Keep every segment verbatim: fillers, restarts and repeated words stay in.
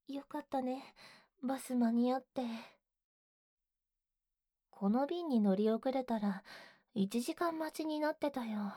よかったね。バス間に合って。この便に乗り遅れたら、いちじかん待ちになってたよ。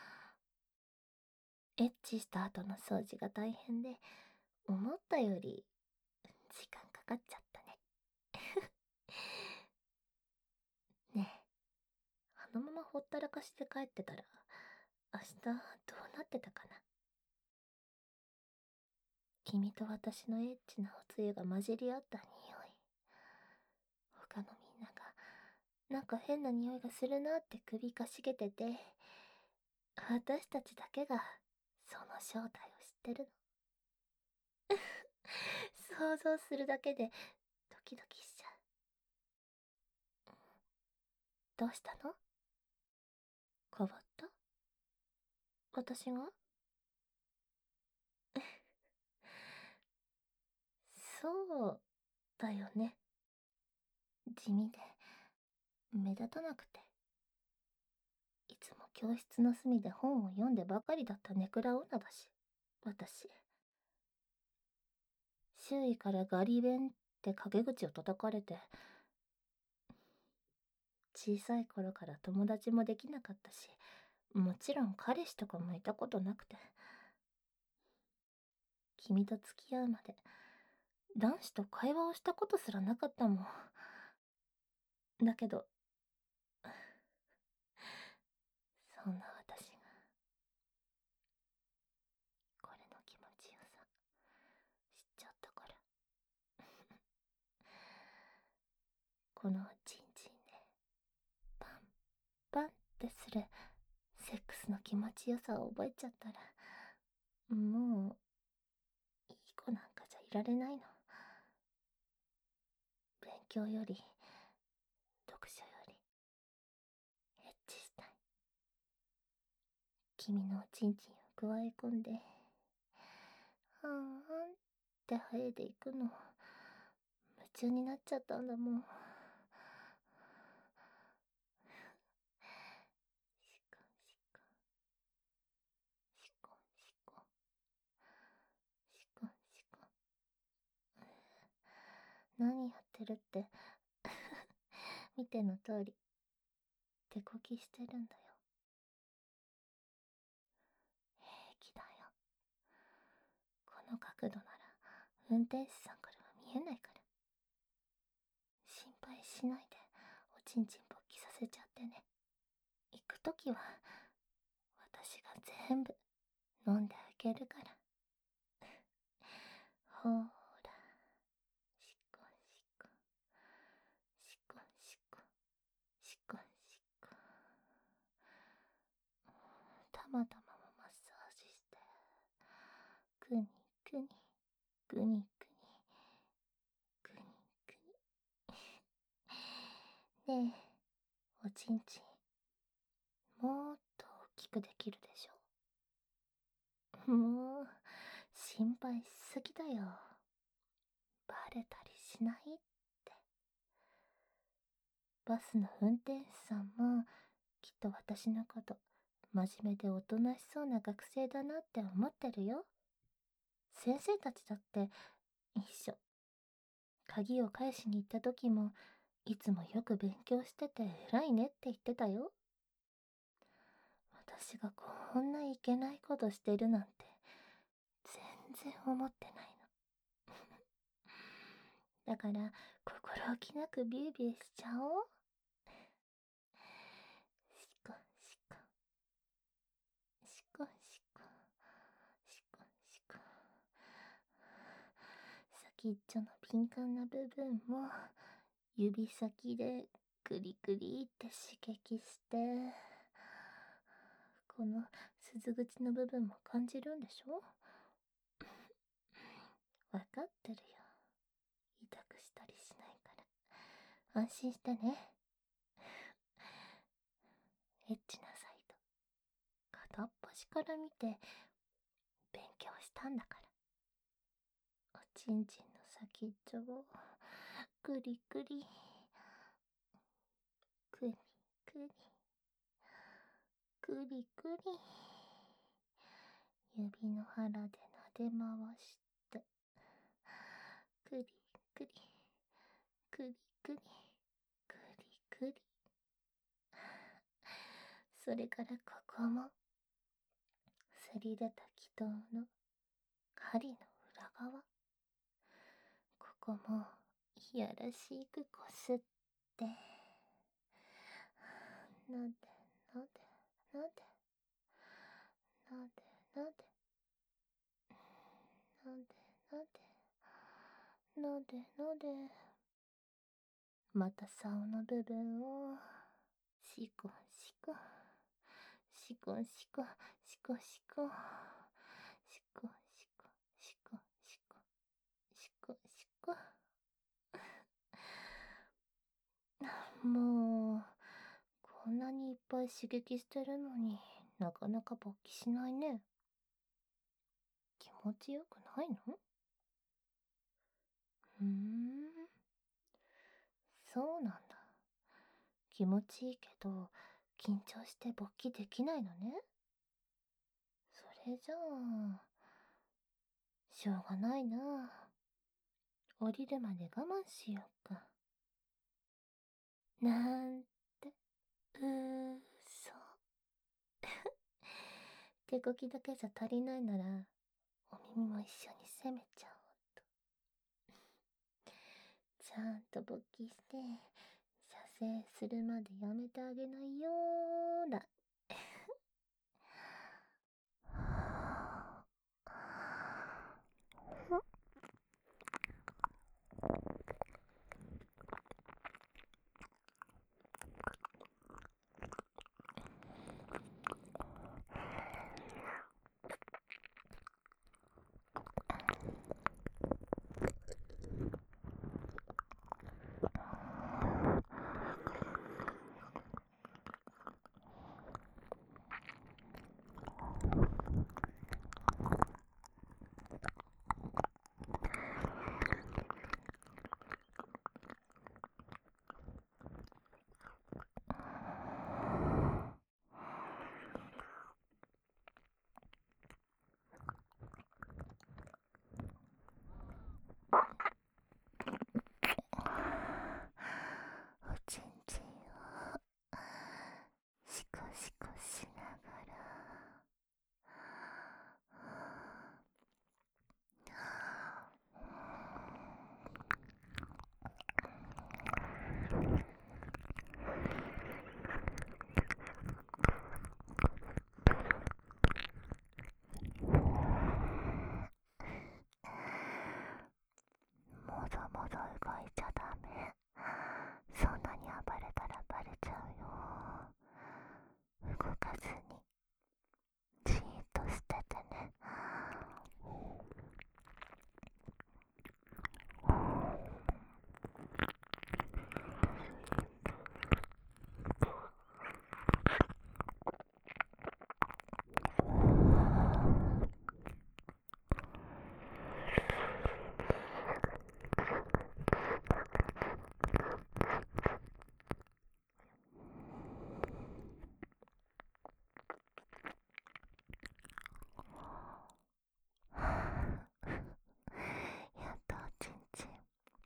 エッチした後の掃除が大変で、思ったより、時間かかっちゃったね。ねえ、あのままほったらかしで帰ってたら、明日どうなってたかな。君と私のエッチなおつゆが混じり合った匂い。他のみんなが、なんか変な匂いがするなって首かしげてて、私たちだけが、その正体を知ってるの。想像するだけで、ドキドキしちゃう。どうしたの？変わった？私が？そうだよね。地味で目立たなくて、いつも教室の隅で本を読んでばかりだったネクラ女だし、私。周囲からガリ勉って陰口を叩かれて、小さい頃から友達もできなかったし、もちろん彼氏とかもいたことなくて、君と付き合うまで男子と会話をしたことすらなかったもん。だけど、そんな私が、これの気持ちよさ、知っちゃったから。このチンチンで、パン、パンってする、セックスの気持ちよさを覚えちゃったら、もう、いい子なんかじゃいられないの。勉強より、読書より、エッチしたい。君のおちんちんをくわえ込んで、はーんって生えていくの、夢中になっちゃったんだもん。しこしこ、しこしこ、しこしこ。何やってるって。見ての通り、手こきしてるんだよ。平気だよ。この角度なら、運転手さんからは見えないから。心配しないで、おちんちん勃起させちゃってね。行くときは、私が全部飲んであげるから。ほーら、しこしこ、しこしこ、しこしこ。たまたまもマッサージして、くにくに、くにくに、くにくに。ねえ、おちんちん、もっと大きくできるでしょ。もう、心配しすぎだよ。バレたりしないって。バスの運転手さんも、きっと私のこと、真面目でおとなしそうな学生だなって思ってるよ。先生たちだって一緒。鍵を返しに行った時も、いつもよく勉強してて偉いねって言ってたよ。私がこんないけないことしてるなんて、全然思ってないの。だから、心置きなくビュービューしちゃおう。しこしこ。しこしこ。しこしこ。先っちょの敏感な部分も、指先でクリクリって刺激して、この鈴口の部分も感じるんでしょ？わかってるよ。痛くしたりしないから。安心してね。エッチなサイト、片っ端から見て、勉強したんだから。おちんちんの先っちょを、くりくり、くにくに、くりくり、指の腹で撫で回して、 くりくりくりくりくりくり。それからここも、すり出た気筒の針の裏側、ここもいやらしくこすって、なでなでなでなでなでなでなでなで、また竿の部分をシコシコシコシコシコシコシコシコシコシコシコシコ。もうこんなにいっぱい刺激してるのになかなか勃起しないね。気持ちよくないの？ふーん、そうなんだ。気持ちいいけど緊張して勃起できないのね。それじゃあしょうがないな。降りるまで我慢しようか。なんて、うーそ。手こきだけじゃ足りないなら、お耳も一緒に攻めちゃおうと。ちゃんと勃起して、射精するまでやめてあげないよーだ。おちんちんをシコシコしながら、もどもど動いちゃダメ。そんなに暴れたらバレちゃうよ。動かずにじーっとしててね。やっとおちんちん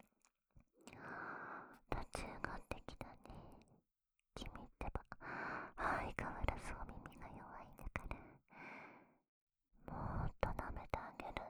立ち上がってきたね。君ってば相変わらずお耳が弱いんだから、もっと舐めてあげる。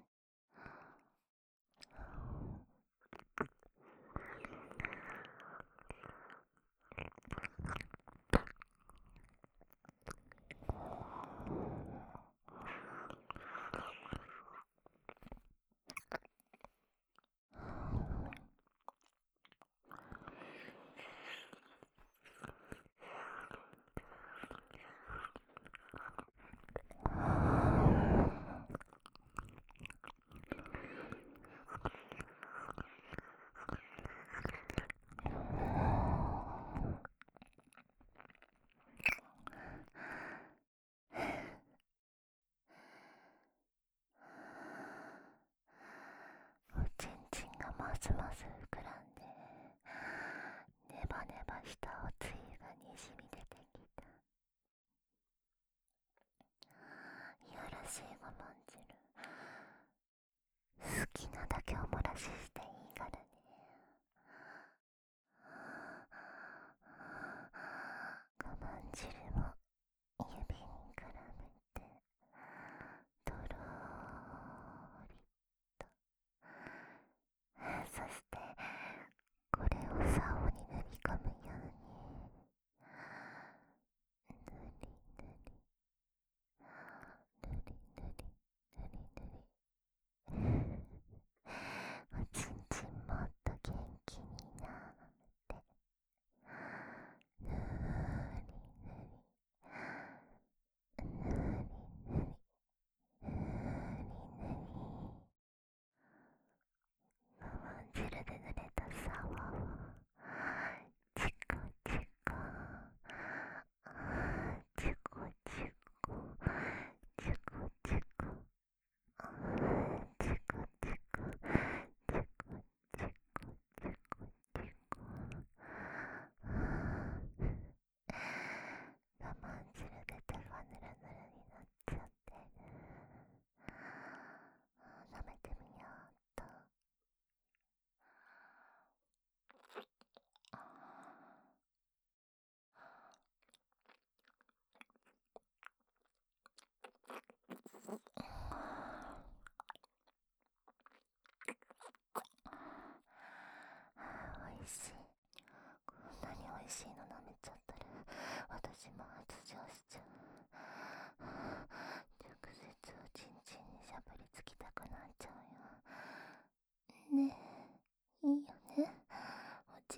おちんちんがますます膨らんで、ネバネバしたおつゆがにじみ出てきた。いやらしい我慢汁、好きなだけお漏らししていい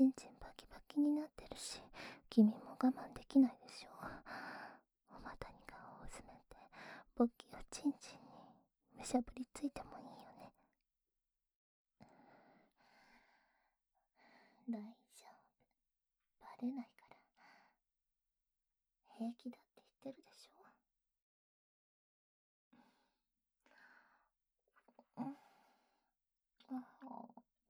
ちんちんバキバキになってるし、君も我慢できないでしょ。お股に顔を詰めて、勃起をちんちんにむしゃぶりついてもいいよね。大丈夫。バレないから。平気だって言ってるでしょ。うん。ああ。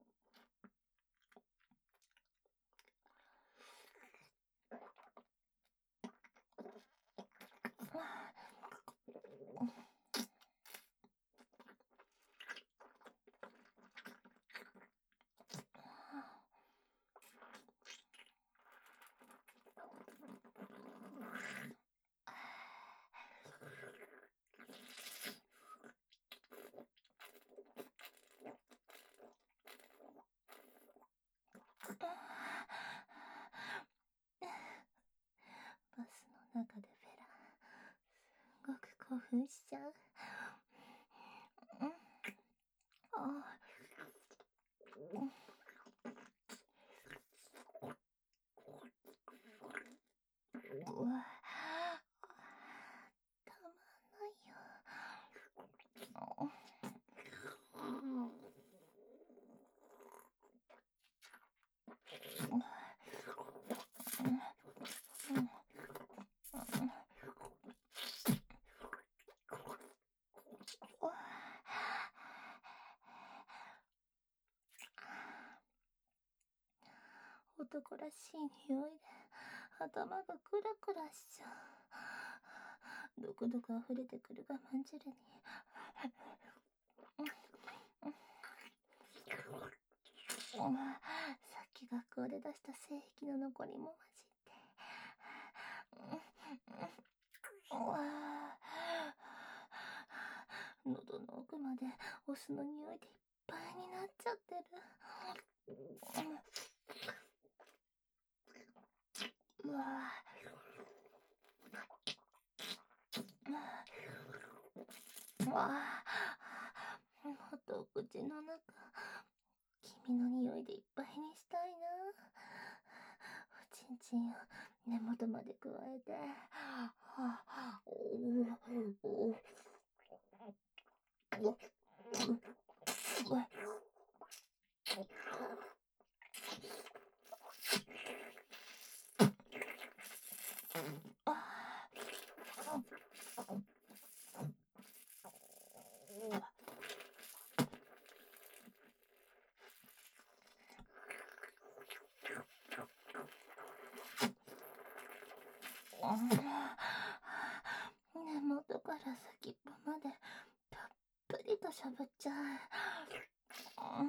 バスの中でフェラ、すごく興奮しちゃう。うん。ああ。うん。うわ、たまんないよ。男らしい匂いで頭がクラクラしちゃう。どくどく溢れてくる我慢汁にさっき学校で出した精液の残りも混じって喉の奥までお酢の匂いでいっぱいになっちゃってる。うわうわもっとお口の中君の匂いでいっぱいにしたいな。おちんちんを根元まで加えて、根元から先っぽまでたっぷりとしゃぶっちゃう。うん。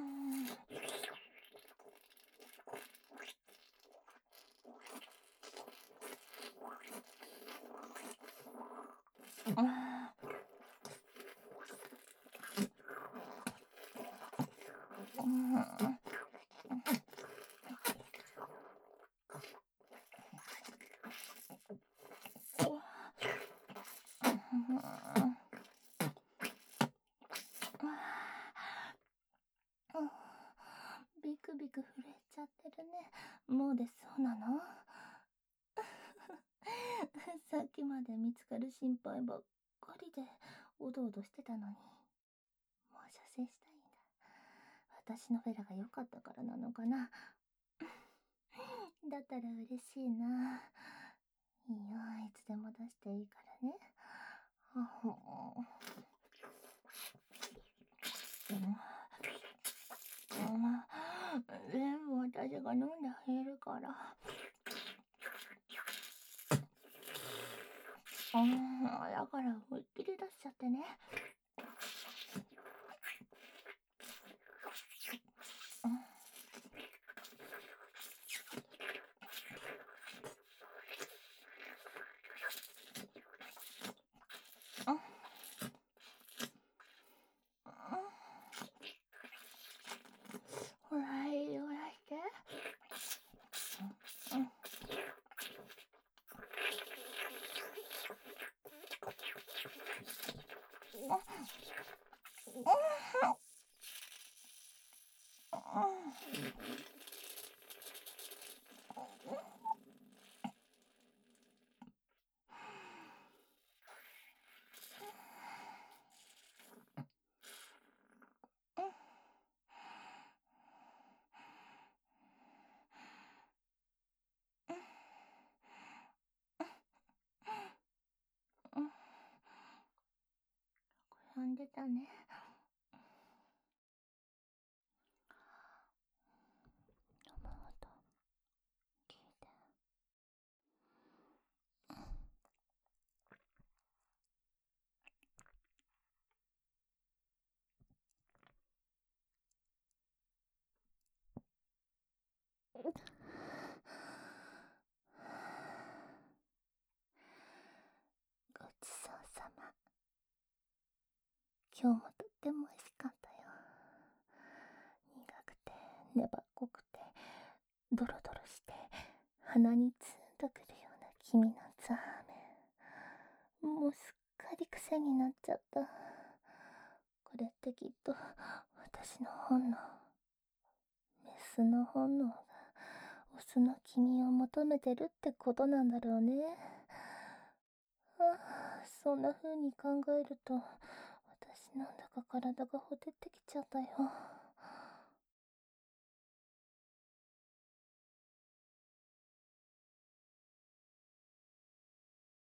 ビクビク震えちゃってるね。もうでそうなの？さっきまで見つかる心配ばっかりでおどおどしてたのに。もう射精したいんだ。私のフェラが良かったからなのかな。だったら嬉しいな。いいよ、いつでも出していいからね。全部私が飲んであげるから。うん、だから思いっきり出しちゃってね。ほら、いいよ、出して。 絡んでたね。飲む音聞いて。ごちそうさま。今日もとっても美味しかったよ。苦くて粘っこくてドロドロして鼻にツーンとくるような君のザーメン、もうすっかり癖になっちゃった。これってきっと私の本能、メスの本能がオスの君を求めてるってことなんだろうね。ああ、そんな風に考えると私なんだか体がほてってきちゃったよ。